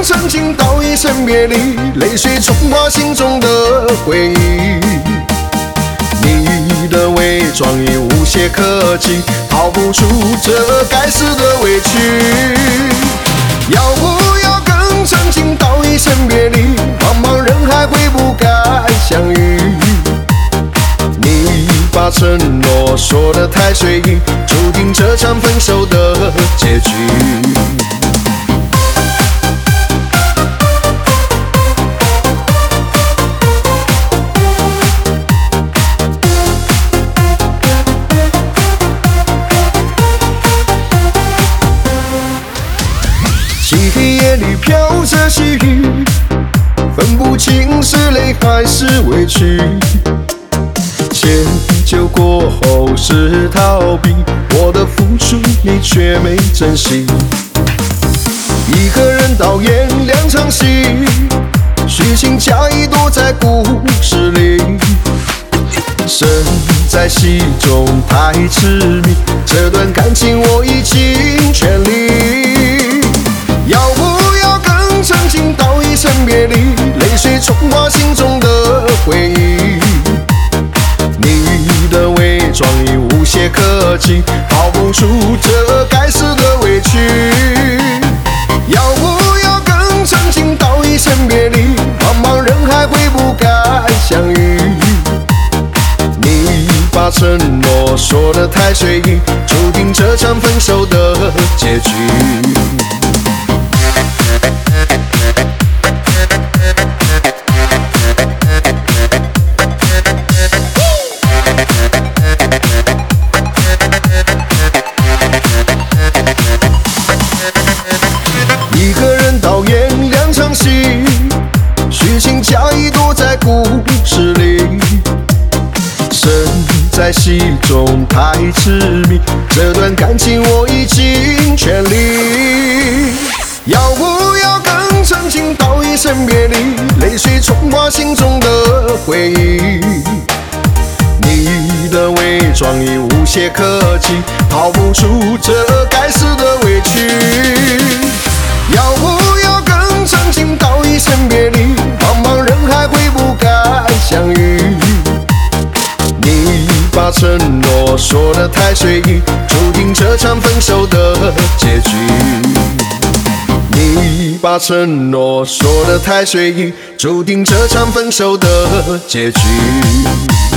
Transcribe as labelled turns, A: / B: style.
A: 曾经道一声别离，泪水冲刷心中的回忆。你的伪装已无懈可击，逃不出这该死的委屈。要不要跟曾经道一声别离？茫茫人海会不该相遇。你把承诺说得太随意，注定这场分手的结局。漆黑夜里飘着细雨，分不清是泪还是委屈。迁就过后是逃避，我的付出你却没珍惜。一个人导演两场戏，虚情假意躲在故事里。身在戏中太痴迷，这段感情我已尽全力。要不要跟曾经道一声别离？泪水冲刷心中的回忆。你的伪装已无懈可击，逃不出这该死的委屈。要不要跟曾经道一声别离？茫茫人海会不该相遇。你把承诺说得太随意，注定这场分手的结局。一个人导演两场戏，虚情假意躲在故事里。身在戏中太痴迷，这段感情我已尽全力。要不要跟曾经道一声别离？泪水冲刷心中的回忆。你的伪装已无懈可击，逃不出这该死的委屈。要不要跟曾经道一声别离？茫茫人海会不该相遇。你把承诺说得太随意，注定这场分手的结局。你把承诺说得太随意，注定这场分手的结局。